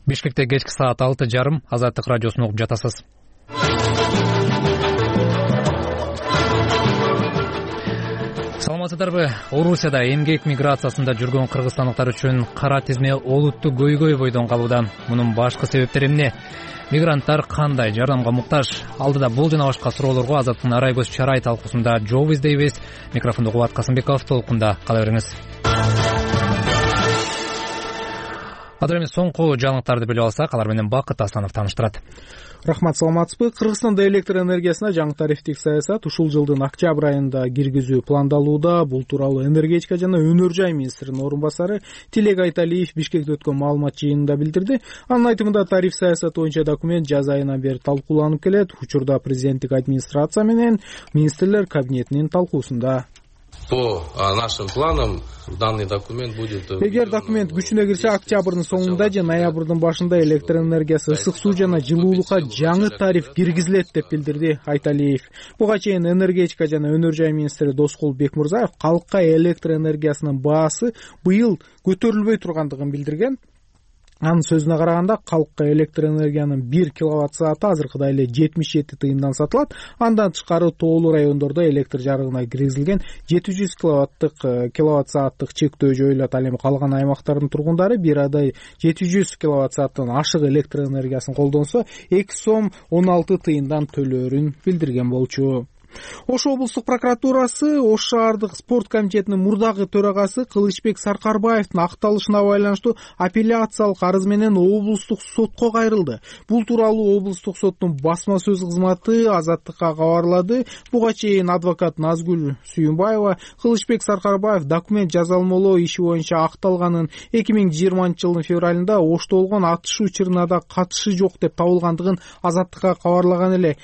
Бишкекте кечки саат 6:30 Азаттык радиосун угуп жатасыз. Саламатсыздарбы? Орусияда эмгек миграциясында жүргөн кыргызстандыктар үчүн кара тизме олуттуу көйгөй бойдон калууда. Мунун башкы себептери эмне? Мигранттар кандай жардамга муктаж? Алдыда бул жана башка суроолорго Азаттыктын арай көз чарай талкуусунда жооп издейбиз. Микрофонду Кубат Касымбеков, толкунда кала бериңиз. Азыр эми соңку жаңылыктарды билип алсак, алар менен Бакыт Асанов тааныштырат. Рахмат, саламатсызбы? Кыргызстанда электр энергиясына жаңы тарифтик саясат ушул жылдын октябрь айында киргизүү пландалууда. Бул тууралуу энергетика жана өнөр жай министринин орун басары Тилек Айталиев Бишкекте өткөн маалымат жыйынында билдирди. Анын айтымында тариф саясаты боюнча документ жаз айынан бери талкууланып келет. Учурда президенттик администрация менен министрлер кабинетинин талкуусунда. По нашим планам данный документ будет... Эгер документ күчүнө кирсе, октябрдын соңунда же ноябрдын башында электр энергиясы, ысык суу жана жылуулукка жаңы тариф киргизилет деп билдирди Айталиев. Буга чейин энергетика жана өнөр жай министри Доскул Бекмурзаев калкка электр энергиясынын баасы быйыл көтөрүлбөй тургандыгын билдирген. Анын сөзүнө караганда, калкка электр энергиянын 1 киловатт сааты азыркыдай эле 77 тыйындан сатылат. Андан тышкары тоолуу райондордо электр жарыгына киргизилген 700 киловатт сааттык чектөө жоюлат. Ал эми калган аймактардын тургундары бир айда 700 киловатт сааттан ашык электр энергиясын колдонсо 2 сом 16 тыйындан төлөөрүн билдирген болчу. Ош облустук прокуратурасы Ош шаардык спорт комитетинин мурдагы төрагасы Кылычбек Саркарбаевдин акталышына байланыштуу апелляциялык арыз менен облустук сотко кайрылды. Бул тууралуу облустук соттун басма сөз кызматы Азаттыкка кабарлады. Буга чейин адвокат Назгүл Сүйүнбаева Кылычбек Саркарбаев документ жазалмалоо иши боюнча акталганын 2020-жылдын февралында Ошто болгон атыш учуруна да катышы жок деп табылгандыгын Азаттыкка кабарлаган эле.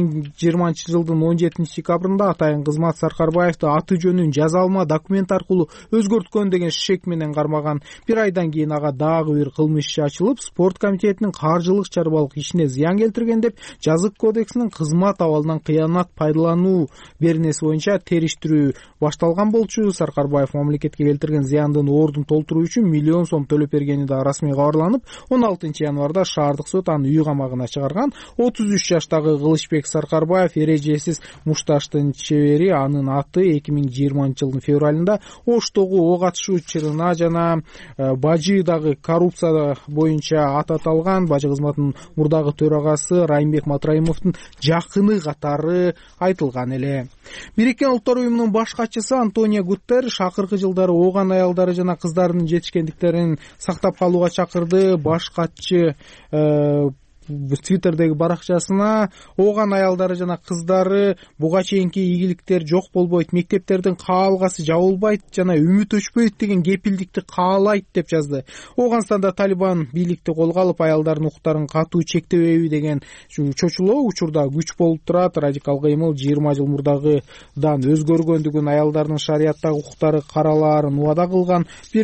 2020-жылдын 17 декабрында атайын кызмат Саркарбаевди аты жөнүн жазалма документ аркылуу өзгөрткөн деген шек менен кармаган. Bir айдан кийин ага дагы бир кылмыш иши ачылып, спорт комитетинин каржылык чарбалык ишине зыян келтирген деп жазык кодексинин кызмат абалынан кыянат пайдалануу беренеси боюнча териштирүү башталган болчу. Саркарбаев мамлекетке келтирген зыяндын ордун толтуруу үчүн 1 миллион сом төлөп бергени да расмий кабарланып, 16 январда шаардык сот аны үй камагына чыгарган. 33 жаштагы Кылычбек Саркарбаев эрежесиз мушташтын чебери, анын аты 2020-жылдын февралында Оштогу ок атыш учуруна жана Бажыдагы коррупция боюнча аталган. Бажы кызматынын мурдагы төрагасы Райымбек Матраимовдун жакыны катары айтылган эле. Бириккен Улуттар уюмунун баш катчысы Антонио Гутерриш акыркы жылдары ооган аялдары жана кыздардын жетишкендиктерин сактап калууга чакырды. Баш катчы Твиттердеги баракчасына ооган аялдары жана кыздары буга чейинки ийгиликтер жок болбойт, мектептердин каалгасы жабылбайт жана үмүт өчпөйт деген кепилдикти каалайт деп жазды. Ооганстанда Талибан бийликти колго алып, аялдардын укуктарын катуу чектебейби деген чочулоо учурда күч болуп турат. Радикал кыймыл 20 жыл мурдагыдан өзгөргөндүгүн, аялдардын шарияттагы укуктары каралаарын убада кылган.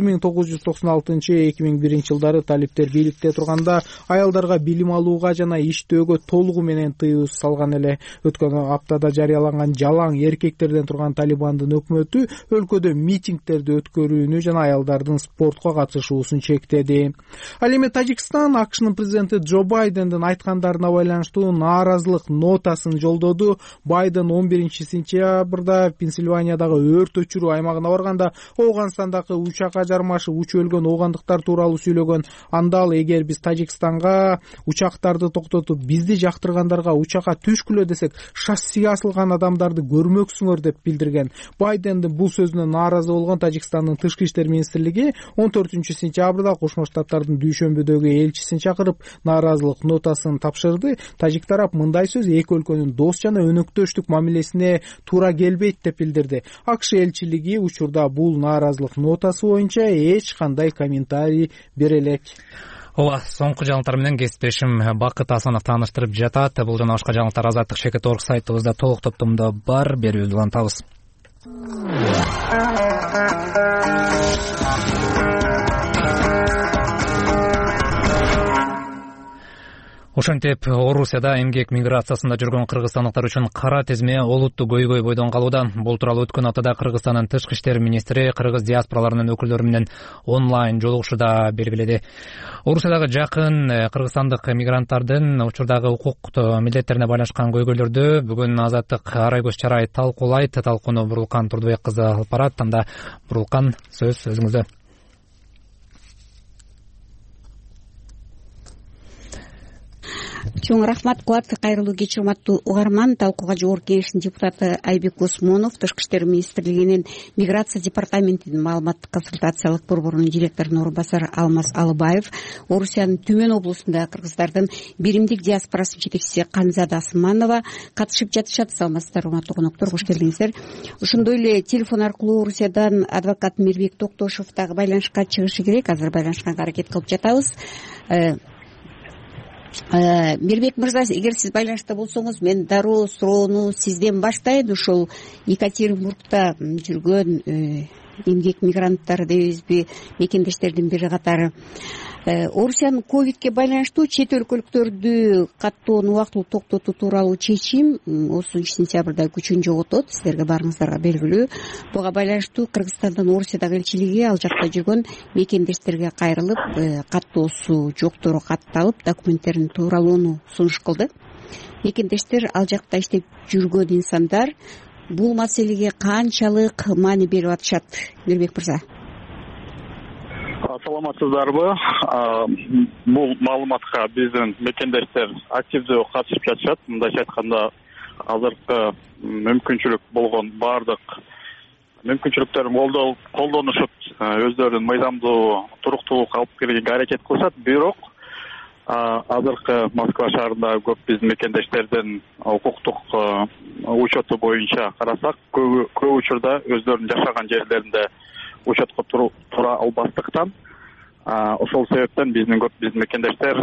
1996-2001 жылдары талиптер бийликте турганда аялдарга билим алуу жана иштөөгө толугу менен тыюу салган эле. Өткөн аптада жарыяланган жалаң эркектерден турган Талибандын өкмөтү өлкөдө митингдерди өткөрүүнү жана аялдардын спортко катышуусун чектеди. Ал эми Тажикстан АКШнын президенти Джо Байдендин айткандарына байланыштуу нааразылык нотасын жолдоду. Байден 11-сентябрда Пенсильваниядагы өрт өчүрүү аймагына барганда Ооганстандагы учакка жармашып үч өлгөн оогандыктар тууралуу сүйлөгөн. Анда ал, эгер биз Тажикстанга учактарды токтотуп, бизди жактыргандарга учакка түшкүлө десек, шассиге асылган адамдарды көрмөксүңөр деп билдирген. Байдендин бул сөзүнө нааразы болгон Тажикстандын тышкы иштер министрлиги 14-сентябрда Кошмо Штаттардын Дүйшөмбөдөгү элчисин чакырып нааразылык нотасын тапшырды. Тажик тарап мындай сөз эки өлкөнүн дос жана өнөктөштүк мамилесине туура келбейт деп билдирди. АКШ элчилиги учурда бул нааразылык нотасы боюнча эч кандай комментарий бере элек. Ооба, соңку жаңылыктар менен кесиптешим Бакыт Асанов тааныштырып жатат. Бул жана башка жаңылыктар Азаттык Шекет Орг сайтыбызда толук топтомдо бар. Берүүбүздү улантабыз. Ошентип Орусияда эмгек миграциясында жүргөн кыргызстандыктар үчүн кара тизме олуттуу көйгөй бойдон калууда. Бул тууралуу өткөн аптада Кыргызстандын тышкы иштер министри кыргыз диаспораларынын өкүлдөрү менен онлайн жолугушууда белгиледи. Орусиядагы жакын кыргызстандык мигранттардын учурдагы укук милдеттерине байланышкан көйгөйлөрдү бүгүн Азаттык Арайгөз Чарай талкуулайт. Талкууну Бурулкан Турдубек кызы алып барат. Анда Бурулкан, сөз өзүңүздө. Чоң рахмат, Кубат. Кайрылуу кеч, урматтуу угарман. Талкууга Жогорку Кеңештин депутаты Айбек Осмонов, Тышкы иштер министрлигинин миграция департаментинин маалыматтык консультациялык борборунун директорунун орун басары Алмаз Алыбаев, Орусиянын Түмөн облусунда кыргыздардын биримдик диаспорасынын жетекчиси Канзада Асманова катышып жатышат. Саламатсыздар, урматтуу коноктор, кош келиңиздер. Ошондой эле телефон аркылуу Орусиядан адвокат Мирбек Токтошов дагы байланышка чыгышы керек. Азыр байланышканга аракет кылып жатабыз. Мирбек мырза, эгер сиз байланышта болсоңуз, мен дароо суроону сизден баштайын. Ошол Екатеринбургда жүргөн эмгек мигранттар дейбизби, мекендештердин бири катары Орусиянын ковидке байланыштуу чет өлкөлүктөрдү каттоонун убактылуу токтотуу тууралуу чечим 30-сентябрда күчүн жоготот. Силерге баарыңыздарга белгилүү. Буга байланыштуу Кыргызстандын Орусиядагы элчилиги ал жакта жүргөн мекендештерге кайрылып, каттоосу жоктору катталып, документтерин тууралоону сунуш кылды. Мекендештер, ал жакта иштеп жүргөн инсандар бул маселеге канчалык маани берип атышат? Мирбек мырза. Саламатсыздарбы? Бул маалыматка биздин мекендештер активдүү катышып жатышат. Мындайча айтканда, азыркы мүмкүнчүлүк болгон баардык мүмкүнчүлүктөрүн колдонушуп, өздөрүнүн мыйзамдуу туруктуулукка алып келүүгө аракет кылышат. Бирок азыркы Москва шаарындагы көп биздин мекендештердин укуктук учету боюнча карасак, көп учурда өздөрүнүн жашаган жерлеринде учетко тура албастыктан, ошол себептен биздин мекендештер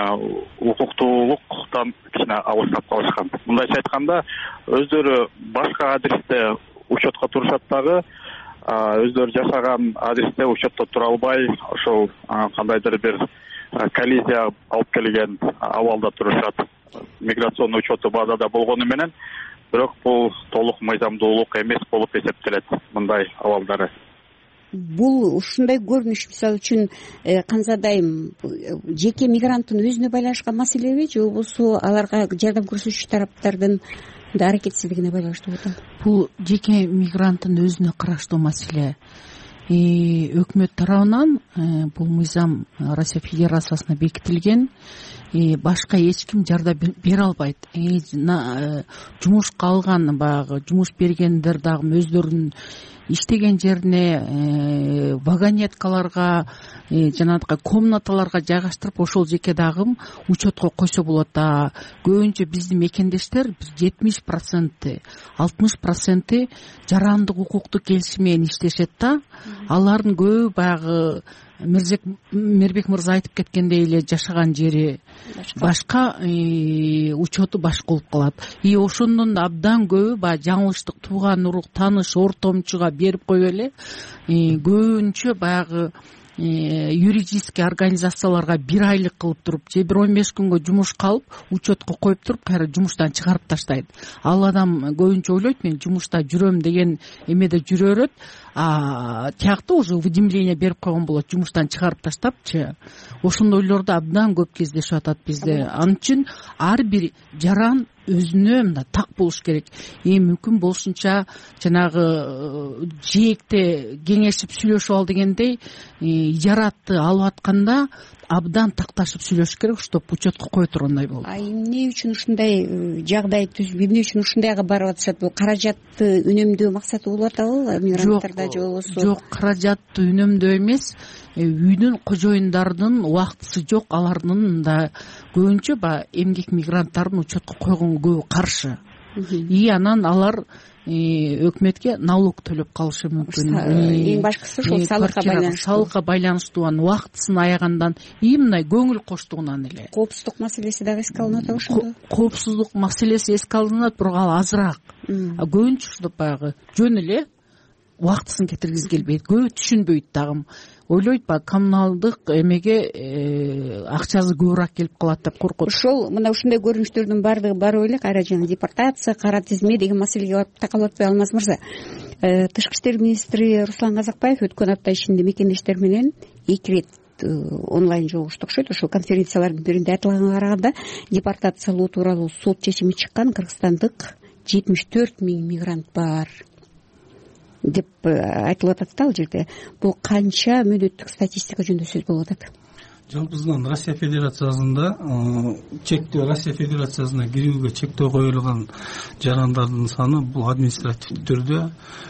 укуктуулуктан кичине алыстап калышкан. Мындайча айтканда, өздөрү башка адресте учетко турушат дагы, өздөрү жашаган адресте учетто тура албай, ошол кандайдыр бир коллизия алып келген абалда турушат. Миграционный учету базада болгону менен, бирок бул толук мыйзамдуулук эмес болуп эсептелет мындай абалдары. Бул ушундай көрүнүш, мисалы үчүн Канзадайым жеке мигранттын өзүнө байланышкан маселеби, же болбосо аларга жардам көрсөтүүчү тараптардын аракетсиздигине байланыштуу болот? Бул жеке мигранттын өзүнө караштуу маселе. Өкмөт тарабынан бул мыйзам Россия Федерациясына бекитилген. Башка эч ким жардам бере албайт. Жумушка алган, баягы жумуш бергендер дагы өздөрүнүн иштеген жерине вагонеткаларга, жанагы комнаталарга жайгаштырып, ошол жеке дагы учетко койсо болот. Көбүнчө биздин мекендештер 70%, 60% жарандык укуктук келишим менен иштешет да. Алардын көбү баягы Мирбек мырза айтып кеткендей эле жашаган жери башка, учету башка болуп калат. Ошондон абдан көбү баягы жаңылыштык тууган урук, тааныш, ортомчуга берип коюп эле көбүнчө баягы юридический организацияларга 1 айлык кылып туруп, же бир 15 күнгө жумушка алып, учетко коюп туруп, кайра жумуштан чыгарып таштайт. Ал адам көбүнчө ойлойт, мен жумушта жүрөм деген эмеде жүрө берет, тиякта уже уведомление берип койгон болот, жумуштан чыгарып таштапчы. Ошондойлорду абдан көп кездешип атат бизде. Анын үчүн ар бир жаран өзүнө мындай так болуш керек. Мүмкүн болушунча жанагы жээкте кеңешип сүйлөшүп ал дегендей, ижаратты алып атканда абдан такташып сүйлөшүш керек, чтобы учетко кое тургандай болуп. Эмне үчүн ушундай жагдай түзүп, эмне үчүн ушундайга барып атышат? Бул каражатты үнөмдөө максаты болуп атабы мигранттарда, же болбосо? Жок, каражатты үнөмдөө эмес, үйдүн кожоюндардын убактысы жок, алардын да көбүнчө эмгек мигранттардын учетко койгонго көбү каршы. Анан алар өкмөткө налог төлөп калышы мүмкүн. Эң башкысы ошол салыкка байланыштуу убактысын аягандан мындай көңүл коштугунан эле. Коопсуздук маселеси дагы эске алынат ошондо. Коопсуздук маселеси эске алынат, бирок ал азыраак. Көбүнчө ушундой баягы жөн эле убактысын кетиргизи келбейт, көбү түшүнбөйт дагы. ойлойт баягы коммуналдык эмеге акчасы көбүрөөк келип калат деп коркот. Ошол мына ушундай көрүнүштөрдүн баардыгы барып эле кайра жана депортация, кара тизме деген маселеге барып такалып атпай Алмаз мырза. Тышкы иштер министри Руслан Казакбаев өткөн апта ичинде мекендештер менен 2 рет онлайн жолугушту окшойт. Ошол конференциялардын биринде айтылганга караганда депортациялоо тууралуу суд чечими чыккан Кыргызстандык 74 000 мигрант бар деп айтылып атат да ал жерде. Бул канча мөөнөттүк статистика жөнүндө сөз болуп атат? Жалпысынан Россия Федерациясында чектөө, Россия Федерациясына кирүүгө чектөө коюлган жарандардын саны бул административдик түрдө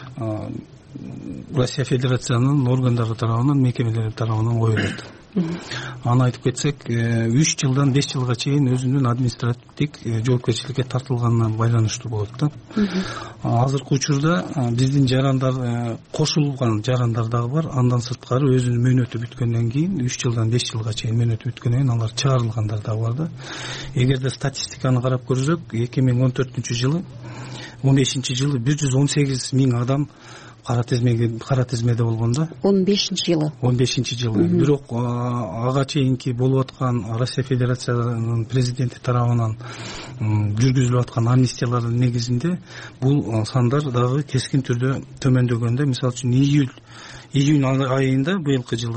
Россия Федерациянын органдары тарабынан, мекемелери тарабынан коюлат. Аны айтып кетсек, 3 жылдан 5 жылга чейин өзүнүн административдик жоопкерчиликке тартылганына байланыштуу болот да. Азыркы учурда биздин жарандар, кошулган жарандар дагы бар. Андан сырткары өзүнүн мөөнөтү бүткөндөн кийин 3 жылдан 5 жылга чейин мөөнөтү бүткөндөн кийин алар чыгарылгандар дагы бар да. Эгерде статистиканы карап көрсөк, 2014-жылы 15-жылы 118 000 адам кара тизмеде болгон да. 15-жылы. Бирок ага чейинки болуп аткан Россия Федерациянын президенти тарабынан жүргүзүлүп аткан амнистиялардын негизинде бул сандар дагы кескин түрдө төмөндөгөндө. Мисалы үчүн июнь айында быйылкы жылы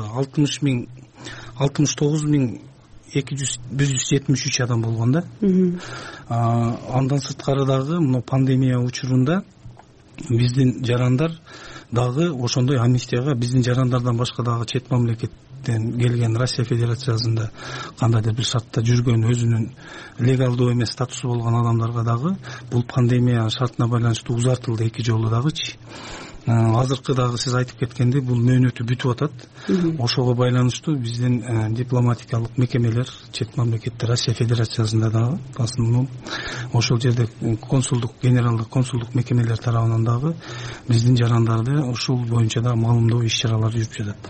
69,173 адам болгон да. Андан сырткары дагы мына пандемия учурунда биздин жарандар дагы ошондой амнистияга биздин жарандардан башка дагы чет мамлекеттен келген Россия Федерациясында кандайдыр бир шартта жүргөн, өзүнүн легалдуу эмес статусу болгон адамдарга дагы бул пандемия шартына байланыштуу узартылды 2 жолу дагычы. Азыркы дагы сиз айтып кеткендей бул мөөнөтү бүтүп атат. Ошого байланыштуу биздин дипломатикалык мекемелер чет мамлекетте Россия Федерациясында дагы основном ошол жерде консулдук, генералдык консулдук мекемелер тарабынан дагы биздин жарандарды ошол боюнча да маалымдоо иш-чаралары жүрүп жатат.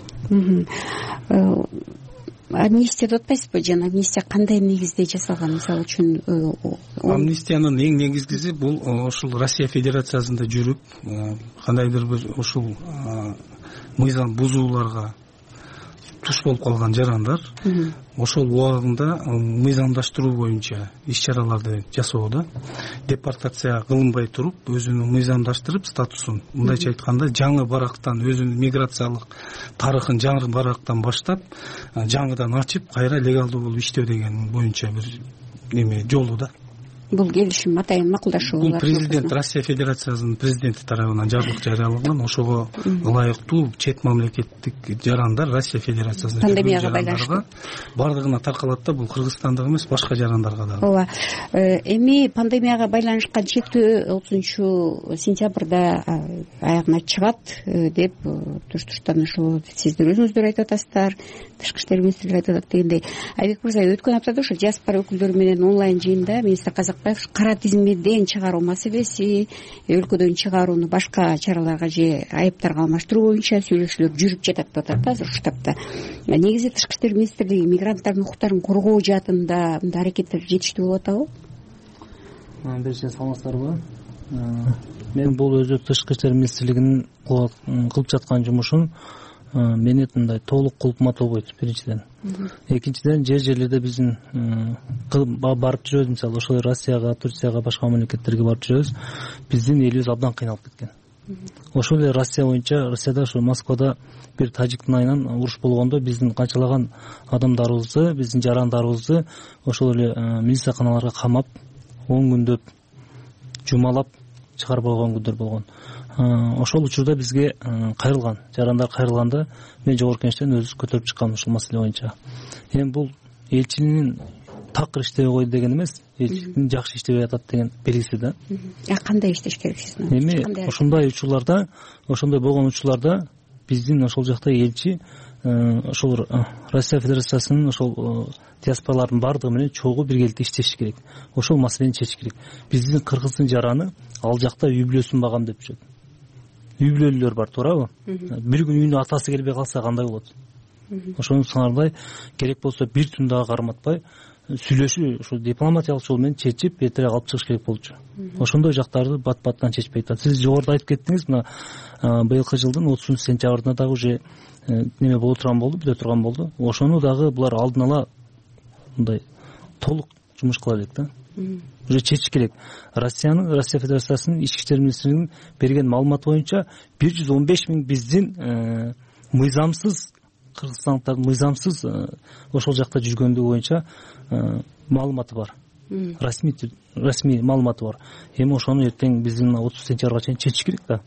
Амнистия деп атпайсызбы? Жана амнистия кандай негизде жасалган? Мисалы үчүн амнистиянын эң негизгиси бул ошол Россия Федерациясында жүрүп кандайдыр бир ошол мыйзам бузууларга туш болуп калган жарандар ошол убагында мыйзамдаштыруу боюнча иш-чараларды жасоодо, депортация кылынбай туруп өзүнүн мыйзамдаштырып статусун, мындайча айтканда жаңы барактан өзүнүн миграциялык тарыхын жаңы барактан баштап жаңыдан ачып кайра легалдуу болуп иштөө деген боюнча бир неме жолу да. Бул келишим атайын макулдашуу болот. Президент Россия Федерациясынын президенти тарабынан жарлык жарыялаган. Ошого ылайыктуу чет мамлекеттик жарандар Россия Федерациясына пандемияга байланыштуу бардыгына таркалат да. Бул Кыргызстандык эмес, башка жарандарга дагы. Ооба. Эми пандемияга байланышкан чектөө 30-сентябрда аягына чыгат деп туш-туштан ошол сиздер өзүңүздөр айтып атасыздар, тышкы иштер министрлиги айтып атат дегендей. Айбек мырза, өткөн аптада ошо диаспора өкүлдөрү менен онлайн жыйында министр кара тизмеден чыгаруу маселеси, өлкөдөн чыгарууну башка чараларга же айыптарга алмаштыруу боюнча сүйлөшүүлөр жүрүп жатат деп атат азыр ушул тапта. Негизи тышкы иштер министрлиги мигранттардын укуктарын коргоо жаатында мындай аракеттер жетиштүү болуп атабы? Беришиңиз саламатсыздарбы? Мен бул өзү тышкы иштер министрлигинин кылып жаткан жумушун мени мындай толук кулпума толбойт, биринчиден. Экинчиден, жерлерде биздин барып жүрөбүз, мисалы ошол Россияга, Турцияга, башка мамлекеттерге барып жүрөбүз. Биздин элибиз абдан кыйналып кеткен. Ошол эле Россия боюнча, Россияда ошо Москвада бир тажиктин айынан уруш болгондо биздин канчалаган адамдарыбызды, биздин жарандарыбызды ошол эле милицияканаларга камап, 10 күндөп жумалап чыгарып койгон күндөр болгон. Ошол учурда бизге кайрылган, жарандар кайрылганда мен жогорку кеңештен өзүбүз көтөрүп чыккан ушул маселе боюнча. Эми бул элчинин такыр иштебей койду деген эмес, элчиликтин жакшы иштебей атат деген белгиси да. Кандай иштеш керек сиздин? Эми ошондой учурларда, ошондой болгон учурларда биздин ошол жакта элчи ошол Россия Федерациясынын ошол диаспоралардын бардыгы менен чогуу биргеликте иштеш керек. Ошол маселени чечиш керек. Биздин кыргыздын жараны ал жакта үй бүлөсүн багам деп жүрөт. Үй бүлөлөр бар, туурабы? Бир күн үйүнө атасы келбей калса кандай болот? Ошону сыңардай керек болсо бир түн дагы карматпай сүйлөшүү ушу дипломатиялык жол менен чечип эртерээк алып чыгыш керек болчу. Ошондой жактарды бат баттан чечпей атат. Сиз жогоруда айтып кеттиңиз, мына быйылкы жылдын 30-сентябрында дагы уже неме боло турган болду, бүтө турган болду. Ошону дагы булар алдын ала мындай толук жумуш кыла элек да. Уже чечиш керек. Россия Федерациясынын ички иштер министрлигинин берген маалыматы боюнча 115 000 биздин мыйзамсыз кыргызстандыктардын мыйзамсыз ошол жакта жүргөндүгү боюнча маалыматы бар. Расмий маалыматы бар. Эми ошону эртең биздин 30 сентябрга чейин чечиш керек да.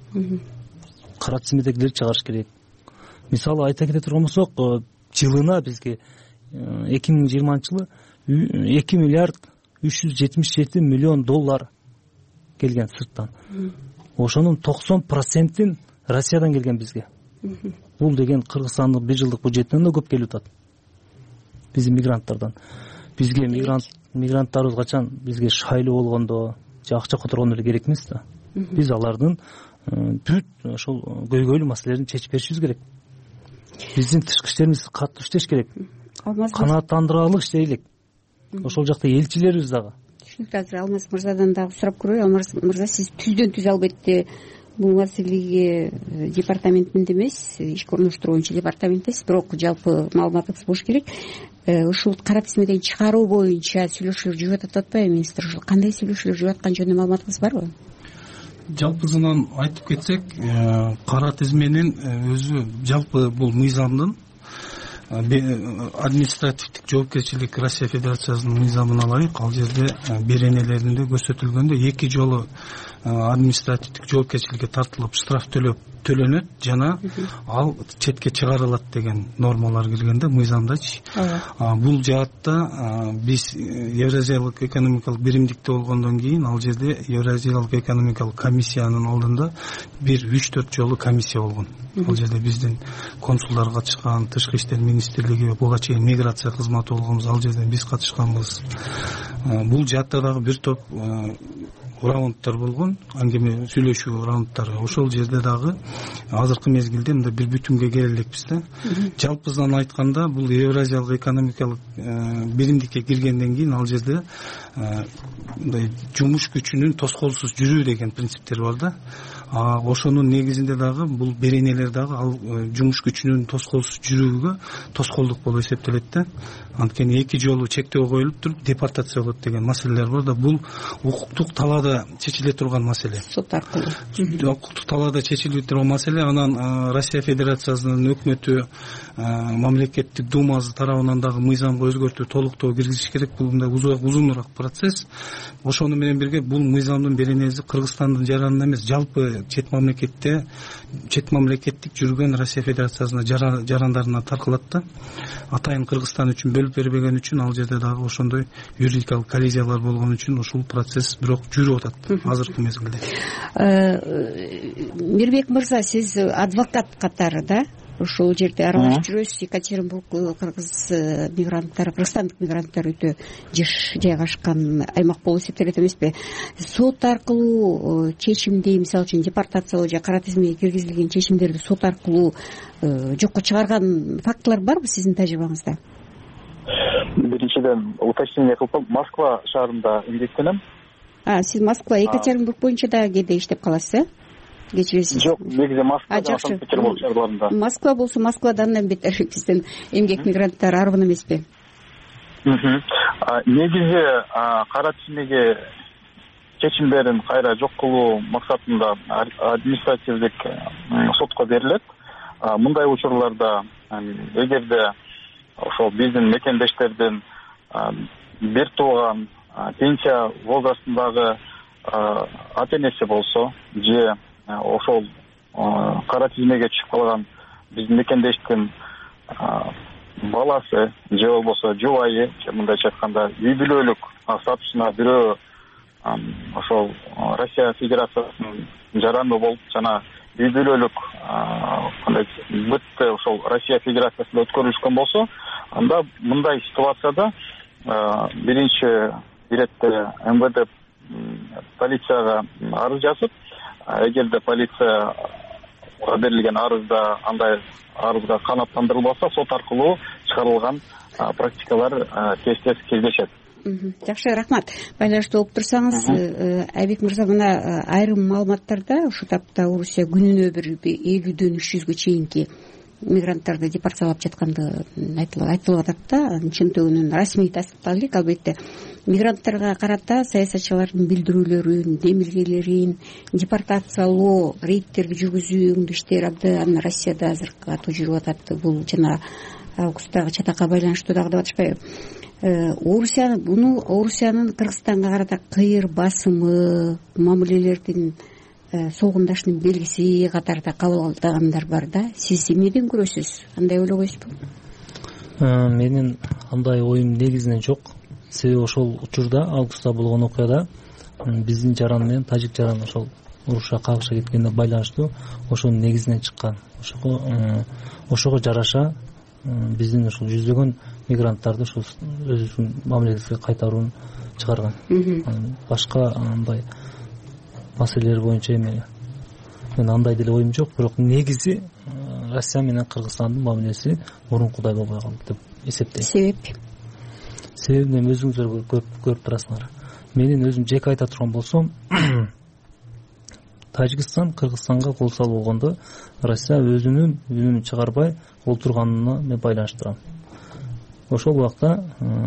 Кара тизмедегилерди чыгарыш керек. Мисалы айта кете турган болсок, жылына бизге 2020-жылы 2 миллиард 377 миллион доллар келген сырттан. Ошонун 90%-ин Россиядан келген бизге. Бул деген Кыргызстандын бир жылдык бюджетинен да көп келип атат. Биздин мигранттардан. Бизге мигранттарыбыз качан бизге шайлоо болгондо же акча которгондо эле керек эмес да. Биз алардын бүт ошол көйгөйлүү маселелерин чечип беришибиз керек. Биздин тышкы иштерибиз катуу иштеш керек. Канааттандырарлык иштей элек. Ошол жакта элчилерибиз дагы. Түшүнүктүү. Азыр Алмаз мырзадан дагы сурап көрөйүн. Алмаз мырза, сиз түздөн түз албетте бул маселеге департаментинде эмес, ишке орноштуруу боюнча департаментдесиз, бирок жалпы маалыматыңыз болуш керек. Ушул кара тизмеден чыгаруу боюнча сүйлөшүүлөр жүрүп атат атпайбы, министр? Ушул кандай сүйлөшүүлөр жүрүп аткан жөнүндө маалыматыңыз барбы? Жалпысынан айтып кетсек, кара тизменин өзү жалпы бул мыйзамдын административдик жоопкерчилик Россия Федерациясынын мыйзамына ылайык ал жерде беренелеринде көрсөтүлгөндө 2 жолу административдик жоопкерчиликке тартылып штраф төлөнөт жана ал четке чыгарылат деген нормалар киргенде мыйзамдачы. Бул жаатта биз Евразиялык экономикалык биримдикте болгондон кийин ал жерде Евразиялык экономикалык комиссиянын алдында бир 3-4 жолу комиссия болгон. Ал жерде биздин консулдар катышкан, тышкы иштер министрлиги, буга чейин миграция кызматы болгонбуз, ал жерден биз катышканбыз. Бул жаатта дагы бир топ раундтар болгон, аңгеме сүйлөшүү раундтары. Ошол жерде дагы азыркы мезгилде мындай бир бүтүнгө келе элекпиз да. Жалпысынан айтканда, бул Евразиялык экономикалык биримдикке киргенден кийин ал жерде мындай жумуш күчүнүн тоскоолсуз жүрүү деген принциптер бар да. Ошонун негизинде дагы бул беренелер дагы ал жумуш күчүнүн тоскоолсуз жүрүүгө тоскоолдук болуп эсептелет да. Анткени 2 жолу чектөө коюлуп туруп депортация болот деген маселелер бар да. Бул укуктук талаада чечиле турган маселе. Сот аркылуу. Укуктук талаада чечиле турган маселе. Анан Россия Федерациясынын өкмөтү, мамлекеттик думасы тарабынан дагы мыйзамга өзгөртүү, толуктоо киргизиш керек. Бул мындай узунураак процесс. Ошону менен бирге бул мыйзамдын беренеси Кыргызстандын жаранына эмес, жалпы чет мамлекеттик жүргөн Россия Федерациясына жарандарына таркалат да. Атайын Кыргызстан үчүн бөлүп бербеген үчүн ал жерде дагы ошондой юридикалык коллизиялар болгон үчүн ушул процесс бирок жүрүп атат азыркы мезгилде. Мирбек мырза, сиз адвокат катары да ошол жерде аралашып жүрөсүз. Екатеринбург кыргызстандык мигранттар өтө жыш жайгашкан аймак болуп эсептелет эмеспи? Сот аркылуу чечимди, мисалы үчүн депортациялоо же кара тизмеге киргизилген чечимдерди сот аркылуу жокко чыгарган фактылар барбы сиздин тажрыйбаңызда? Биринчиден уточнение кылып, Москва шаарында эмгектенем. Сиз Москва, Екатеринбург боюнча да кээде иштеп каласыз, э? Кечиресиз. Жок, негизи Москва, Санкт-Петербург шаарларында. Москва болсо Москвада андан бетер биздин эмгек мигранттар арбын эмеспи? Негизи кара тизмеге чечимдерин кайра жок кылуу максатында административдик сотко берилет. Мындай учурларда эгерде ошол биздин мекендештердин бир тууган пенсия возрастындагы ата-энеси болсо же ошол кара тизмеге түшүп калган биздин мекендештин баласы же болбосо жубайы, мындайча айтканда үй бүлөлүк статусуна бирөө ошол Россия Федерациясынын жараны болуп жана үй бүлөлүк бытты ошол Россия Федерациясында өткөрүлүшкөн болсо, анда мындай ситуацияда биринчи иретте МВД полицияга арыз жазып, эгерде полицияга берилген арызда андай арызга канааттандырылбаса, сот аркылуу чыгарылган практикалар тез кездешет. Жакшы, рахмат. Байланыштуу болуп турсаңыз, Айбек мырза, мына айрым маалыматтарда ушу тапта Орусия күнүнө бир 50-дөн 300гө чейинки мигранттарды депортациялап жатканды айтылып атат да. Чынтыгүнүн расмий тастыктала элек. Албетте мигранттарга карата саясатчылардын билдирүүлөрүн, демилгелерин, депортациялоо, рейдтерди жүргүзүү өңдөштөр абдан Россияда азыр катуу жүрүп атат. Бул жана августтагы чатакка байланыштуу дагы деп атышпайбы? Орусиянын Кыргызстанга карата кыйыр басымы, мамилелердин солгундашынын белгиси катарында кабылдангандар бар да. Сиз эмнеден көрөсүз? Андай ойлобойсузбу? Менин андай оюм негизинен жок. Себеби ошол учурда, августта болгон окуяда биздин жаран менен тажик жаран ошол урушка кагыша кеткенге байланыштуу ошонун негизинен чыккан. Ошого жараша биздин ушул жүздөгөн мигранттарды ушул өзүбүздүн мамилебизге кайтаруун чыгарган. Башка андай маселелер боюнча мен андай деле оюм жок, бирок негизи Россия менен Кыргызстандын мамилеси мурункудай болбой калды деп эсептейм. Себебин өзүңүздөр көрүп турасыңар. Менин өзүм жеке айта турган болсом, Тажикстан Кыргызстанга кол салып болгондо Россия өзүнүн үнүн чыгарбай олтурганына мен байланыштырам. Ошол убакта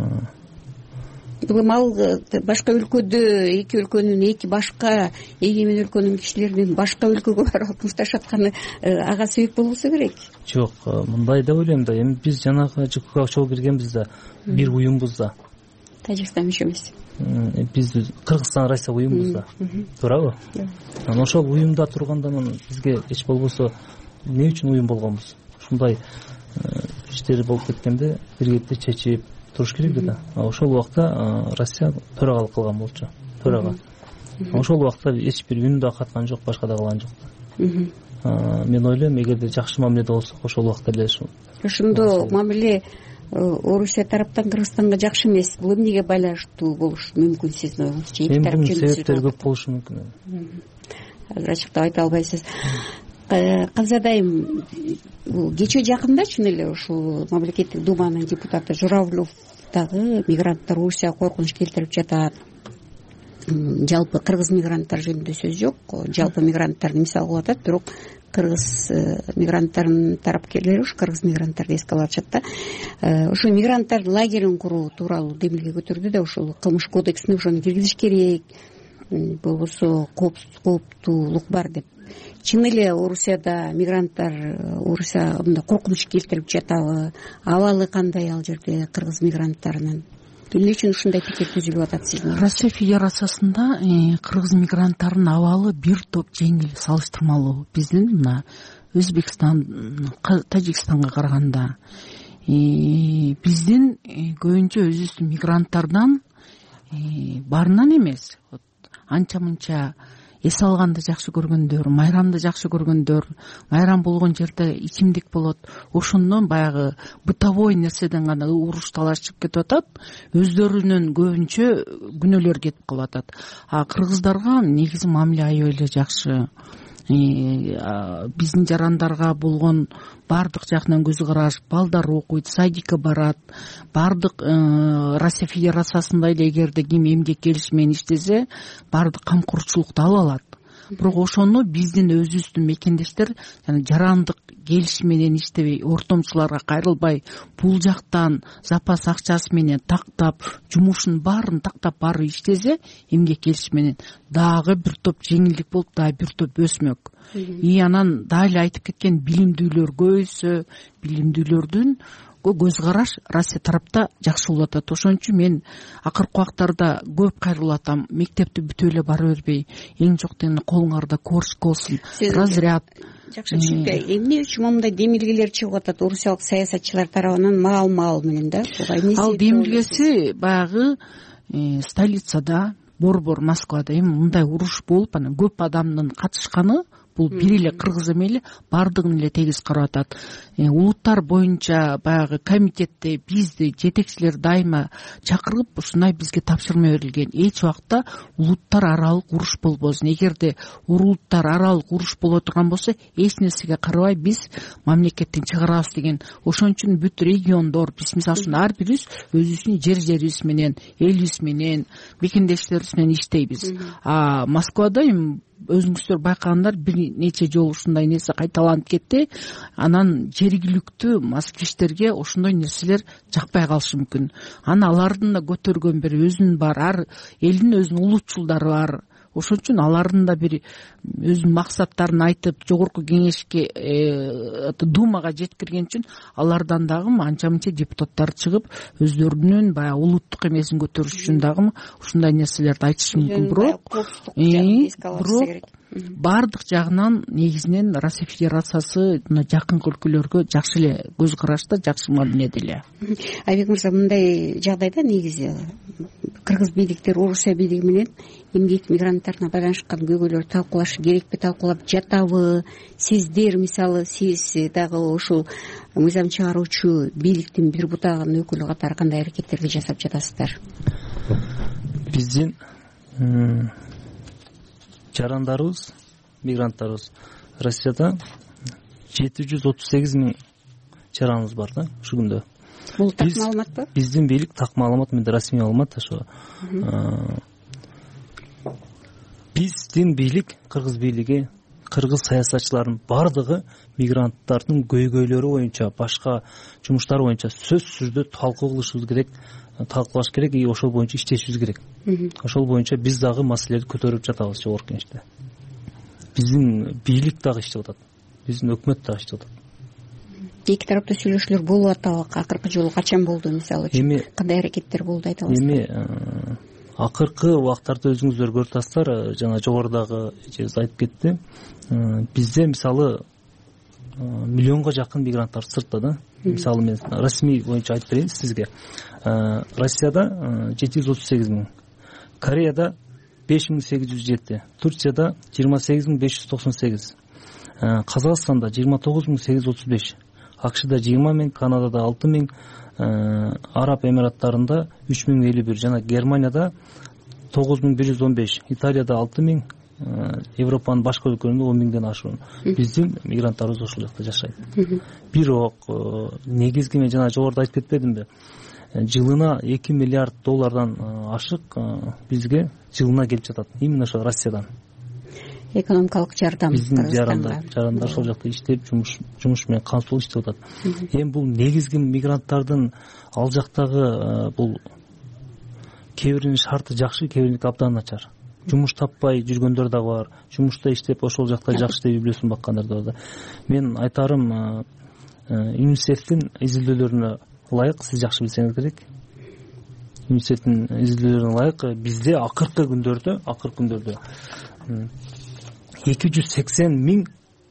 ал башка өлкөдө эки өлкөнүн эки башка эгемен өлкөнүн кишилеринин башка өлкөгө барып мушташатканы ага себеп болбосо керек. Жок, мындай деп ойлойм да. Эми биз жанагы ЖКХга чогуу киргенбиз да, бир уюмбуз да. Тажикстан мүчө эмес. Биз Кыргызстан Россия уюмбуз да. Туурабы? Ошол уюмда турганда бизге эч болбосо эмне үчүн уюм болгонбуз? Ушундай иштер болуп кеткенде биргеликте чечип туруш керек да. Ошол убакта Россия төрагалык кылган болчу. Төрага. Ошол убакта эч бир үн да каткан жок, башка да кылган жок. Мен ойлойм, эгерде жакшы мамиледе болсок, ошол убакта эле ошондо мамиле Орусия тараптан Кыргызстанга жакшы эмес. Бул эмнеге байланыштуу болушу мүмкүн сиздин оюңузча? Эки тарап себептери көп болушу мүмкүн. Азыр ачыктап айта албайсыз. Казадайым, кечээ жакында чын эле ушул мамлекеттик думанын депутаты Журавлев дагы мигранттар Орусияга коркунуч келтирип жатат. Жалпы кыргыз мигранттар жөнүндө сөз жок. Жалпы мигранттарды мисал кылып атат, бирок кыргыз мигранттарынын тарапкерлери ушу кыргыз мигранттарды эске алып атышат да. Ошо мигранттардын лагерин куруу тууралуу демилге көтөрдү да, ушул кылмыш кодексине ошону киргизиш керек, болбосо кооптуулук бар деп. Чын эле Орусияда мигранттар Орусияда коркунуч келтирип жатабы? Абалы кандай ал жерде кыргыз мигранттарынын? Эмне үчүн ушундай пикир түзүлүп атат сиздин? Россия Федерациясында кыргыз мигранттарынын абалы бир топ жеңил салыштырмалуу биздин мына Өзбекстан, Тажикстанга караганда. Биздин көбүнчө өзүбүздүн мигранттардан барынан эмес, анча мынча эс алганды жакшы көргөндөр, майрамды жакшы көргөндөр, майрам болгон жерде ичимдик болот, ошондон баягы бытовой нерседен гана уруш талаш чыгып кетип атат, өздөрүнүн көбүнчө күнөөлөр кетип калып атат. Кыргыздарга негизи мамиле аябай эле жакшы. Биздин жарандарга болгон бардык жагынан көз караш, балдар окуйт, садикке барат, бардык Россия Федерациясында эле эгерде ким эмгек келиши менен иштесе, бардык камкорчулукту ала алат. Бирок ошону биздин өзүбүздүн мекендештер жарандык келиши менен иштебей, ортомчуларга кайрылбай, бул жактан запас акчасы менен тактап, жумушун баарын тактап барып иштесе, эмгек келиши менен дагы бир топ жеңилдик болуп, дагы бир топ өсмөк. Анан дагы эле айтып кеткен билимдүүлөр көбөйсө, билимдүүлөрдүн көз караш Россия тарапта жакшы болуп атат. Ошон үчүн мен акыркы убактарда көп кайрылып атам. Мектепти бүтүп эле бара бербей, эң жок дегенде колуңарда коржик болсун, разряд. Жакшы түшүнүктүү. Эмне үчүн момундай демилгелер чыгып атат орусиялык саясатчылар тарабынан маал менен да? Ал демилгеси баягы столицада, борбор Москвада эми мындай уруш болуп, анан көп адамдын катышканы бул бир эле кыргыз эмели баардыгын эле тегиз карап атат. Улуттар боюнча баягы комитетте бизди жетекчилер дайыма чакырып ушундай бизге тапшырма берилген. Эч убакта улуттар аралык уруш болбосун. Эгерде улуттар аралык уруш боло турган болсо эч нерсеге карабай биз мамлекеттен чыгарабыз деген. Ошон үчүн бүт региондор биз мисалы үчүн ар бирибиз өзүбүздүн жерибиз менен, элибиз менен, мекендештерибиз менен иштейбиз. Москвада өзүңүздөр байкагандар бир нече жолу ушундай нерсе кайталанып кетти. Анан жергиликтүү москвичтерге ошондой нерселер жакпай калышы мүмкүн. Алардын да көтөргөн бир өзүнүн бар, ар элдин өзүнүн улутчулдары бар. Ошон үчүн алардын да бир өзүнүн максаттарын айтып, жогорку кеңешке думага жеткирген үчүн алардан дагы анча мынча депутаттар чыгып, өздөрүнүн баягы улуттук эмесин көтөрүш үчүн дагы ушундай нерселерди айтышы мүмкүн. Бирок баардык жагынан негизинен Россия Федерациясы жакынкы өлкөлөргө жакшы эле көз карашта, жакшы мамиледе эле. Айбек мырза, мындай жагдайда негизи кыргыз бийликтер Орусия бийлиги менен эмгек мигранттарына байланышкан көйгөйлөрдү талкуулашы керекпи, талкуулап жатабы? Сиздер мисалы, сиз дагы ушул мыйзам чыгаруучу бийликтин бир бутагынын өкүлү катары кандай аракеттерди жасап жатасыздар? Биздин жарандарыбыз, мигранттарыбыз Россияда 738 000 жараныбыз бар да ушу күндө. Бул так маалыматпы? Биздин бийлик так маалымат, менде расмий маалымат ошо. Биздин бийлик, кыргыз бийлиги, кыргыз саясатчыларынын бардыгы мигранттардын көйгөйлөрү боюнча, башка жумуштар боюнча сөзсүз түрдө талкуу кылышыбыз керек, талкуулаш керек и ошол боюнча иштешибиз керек. Ошол боюнча биз дагы маселелерди көтөрүп жатабыз жогорку кеңеште. Биздин бийлик дагы иштеп атат, биздин өкмөт дагы иштеп атат. Эки тарапта сүйлөшүүлөр болуп атабы? Акыркы жолу качан болду мисалы үчүн? Кандай аракеттер болду айта аласызбы? Акыркы убактарда өзүңүздөр көрүп атасыздар, жана жогорудагы эжебиз айтып кетти. Бизде мисалы миллионго жакын мигранттар сыртта да. Мисалы мен расмий боюнча айтып берейин сизге. Россияда 738 000, Кореяда 5807, Турцияда 28598, Казакстанда 29835, АКШда 20 000, Канадада 6 000, Араб Эмираттарында 3051 жана Германияда 9115, Италияда 6 000, Европанын башка өлкөлөрүндө 10 000ден ашуун биздин мигранттарыбыз ошол жакта жашайт. Бирок негизги мен жана жогоруда айтып кетпедимби? Жылына 2 миллиард доллардан ашык бизге жылына келип жатат. Именно ошо Россиядан. Экономикалык жардам. Биздин жарандар ошол жакта иштеп, жумуш менен камсыз болуп иштеп атат. Эми бул негизги мигранттардын ал жактагы бул кээ биринин шарты жакшы, кээ бириники абдан начар. Жумуш таппай жүргөндөр дагы бар. Жумушта иштеп ошол жакта жакшы деп үйлөсүн баккандар да бар. Мен айтарым, ЮНИСЕФтин изилдөөлөрүнө ылайык, сиз жакшы билсеңиз керек. ЮНИСЕФтин изилдөөлөрүнө ылайык бизде акыркы күндөрдө 280 000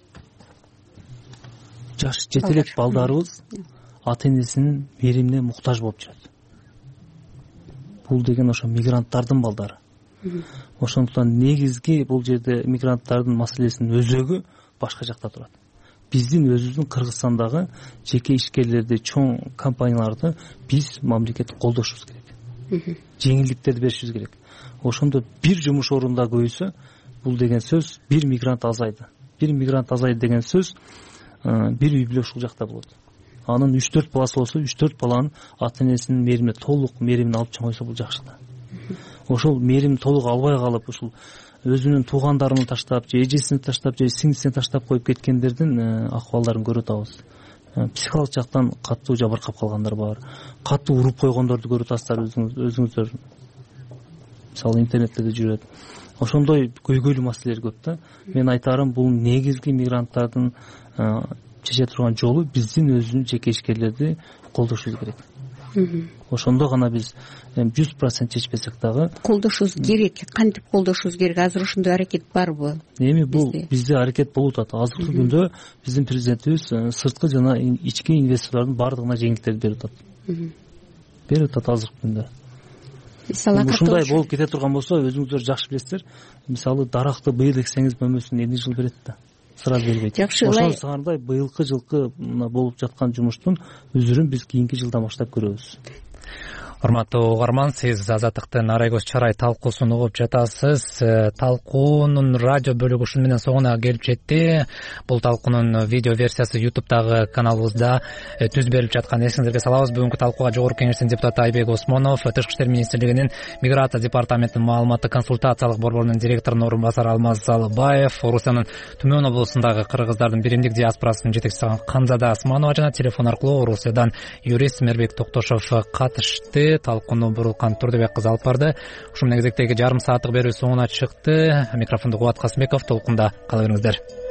жаш жетелек балдарыбыз ата энесинин меримине муктаж болуп жүрөт. Бул деген ошо мигранттардын балдары. Ошондуктан негизги бул жерде мигранттардын маселесинин өзөгү башка жакта турат. Биздин өзүбүздүн Кыргызстандагы жеке ишкерлерди, чоң компанияларды биз мамлекет колдошубуз керек. Жеңилдиктерди беришибиз керек. Ошондо бир жумуш орунда көбөйсө, бул деген сөз бир мигрант азайды. Бир мигрант азайды деген сөз бир үй бүлө ушул жакта болот. Анын 3-4 баласы болсо, 3-4 баланын ата энесинин меримине толук меримин алып чыгойсо бул жакшы да. Ошол мерим толук албай калып, ушул өзүнүн туугандарын таштап, же эжесин таштап, же сиңдисин таштап коюп кеткендердин акыбалдарын көрүп атабыз. Психологик жактан катуу жабыркап калгандар бар. Катуу уруп койгондорду көрүп атасыздар өзүңүздөр. Мисалы интернетте жүрөт. Ошондой көйгөйлүү маселелер көп да. Мен айтарым, бул негизги мигранттардын чече турган жолу биздин өзүнүн жеке ишкерлерди колдошубуз керек. Ошондо гана биз 100% чечпесек дагы колдошубуз керек. Кантип колдошубуз керек? Азыр ошондой аракет барбы? Эми бул бизде аракет болуп атат. Азыркы күндө биздин президентибиз сырткы жана ички инвесторлордун баардыгына жеңилдиктерди берип атат. Берип атат азыркы күндө. Ушундай болуп кете турган болсо, өзүңүздөр жакшы билесиздер. Мисалы даракты быйыл эксеңиз мөмөсүн 50 жыл берет да. сыра бербейт. Жакшы, ылай ошондой быйылкы жылкы болуп жаткан жумуштун өзүрүн биз кийинки жылдан баштап көрөбүз. Урматтуу угарман, сиз Азаттыктын Арай көз чарай талкуусун угуп жатасыз. Талкуунун радио бөлүгү ушун менен соңуна келип жетти. Бул талкуунун видео версиясы YouTube'дагы каналыбызда түз берилип жаткан. Эсиңиздерге салабыз, бүгүнкү талкууга Жогорку Кеңештин депутаты Айбек Осмонов, Тышкы иштер министрлигинин миграция департаментинин маалыматтык консультациялык борборунун директорунун орун басары Алмаз Залыбаев, Орусиянын Түмөн облусундагы кыргыздардын биримдик диаспорасынын жетекчиси Канзада Асманова жана телефон аркылуу Орусиядан юрист Мербек Токтошов катышты. Талкууну Бурулкан Турдубек кызы алып барды. Ушул негизектеги жарым сааттык берүү соңуна чыкты. Микрофонду Кубат Касымбеков, толкунда кала бериңиздер.